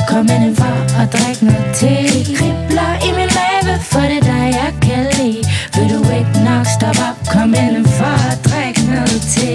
kom indenfor og drik noget te. Det kribler i min mave, for det der jeg kan lide. Vil du ikke nok stoppe op, kom indenfor og drik noget te.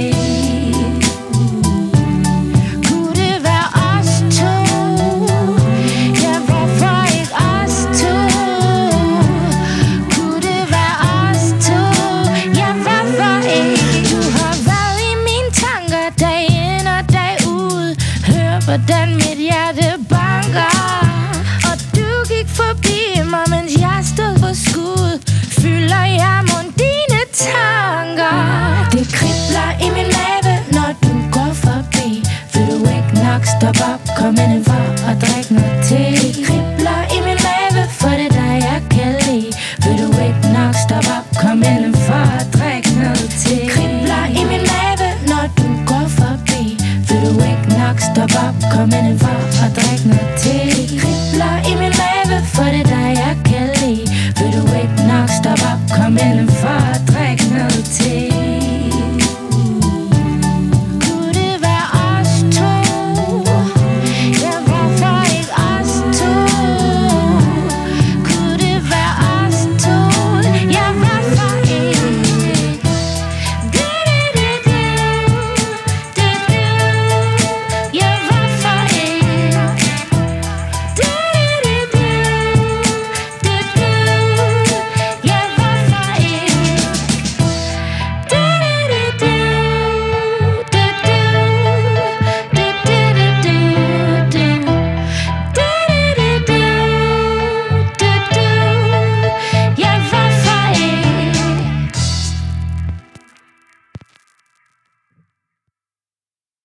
Kunne det være os to? Ja, hvorfor ikke os to? Kunne det være os to? Ja, hvorfor ikke? Du har været i mine tanker dag ind og dag ud. Hør hvordan mit hjerte banker. Og du gik forbi mig, mens jeg stod for skud. Fylder jeg mund dine tanker. Det kribler i min mave, når du går forbi. Vil du ikke nok stoppe op, kom indenfor og drik noget te. Det kribler i min mave, for det der jeg kan lide. Vil du ikke nok stoppe op, kom indenfor og drik noget te. Det kribler i min mave, når du går forbi. Vil du ikke nok stoppe op, kom indenfor og drik noget te. Det kribler i min mave, for det der jeg kan lide. Vil du ikke nok stoppe op, kom indenfor og drik noget te.